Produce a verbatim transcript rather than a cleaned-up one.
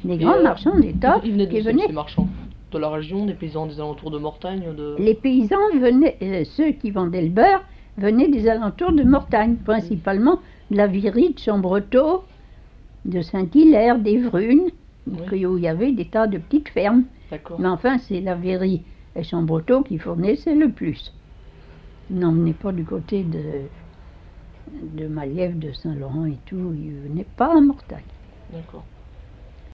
Des grands euh, marchands d'État ils venaient qui de venaient. Ces marchands de la région, des paysans des alentours de Mortagne de... Les paysans venaient, euh, ceux qui vendaient le beurre, venaient des alentours de Mortagne, principalement de la Virie, de Chambretot, de Saint-Hilaire, d'Evrunes, oui. Où il y avait des tas de petites fermes. Mais enfin, c'est la Virie et Chambretot qui fournissaient le plus. Ils n'en venaient pas du côté de, de Malièvre, de Saint-Laurent et tout, ils ne venaient pas à Mortagne. D'accord.